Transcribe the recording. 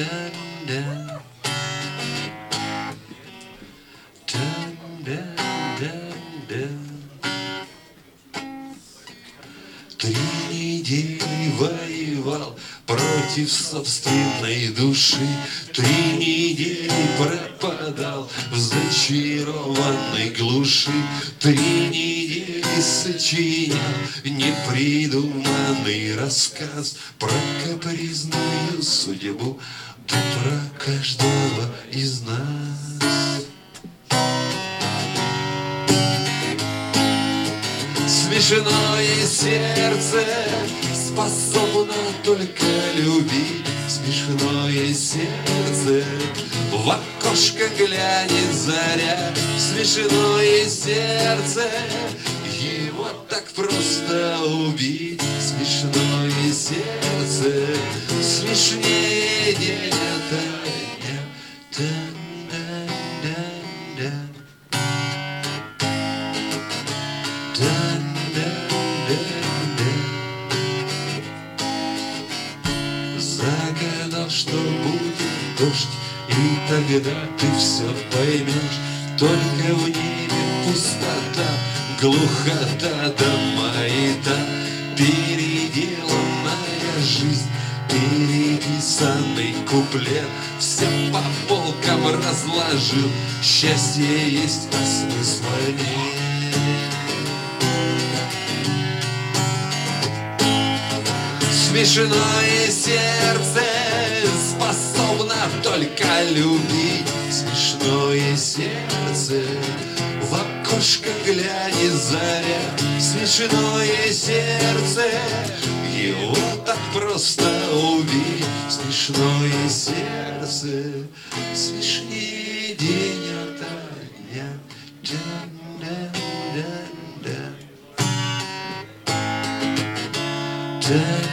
3 недели воевал против собственной души, 3 недели пропадал в зачарованной глуши, 3 недели сочинял непридуманный рассказ про капризную судьбу, да про каждого из нас. Смешное сердце способно только любить, смешное сердце, в окошко глянет заря, смешное сердце, его так просто убить, смешное сердце, смешнее день ото дня. Загадал, что будет дождь, и тогда ты все поймешь. Только в небе пустота, глухота да маята, переделанная жизнь, переписанный куплет, все по полкам разложил. Счастье есть, а смысла нет. Смешное сердце способно только любить, смешное сердце, в окошко глянет заря, смешное сердце, его так просто убить, смешное сердце, смешнее день ото дня. Да-да-да-да.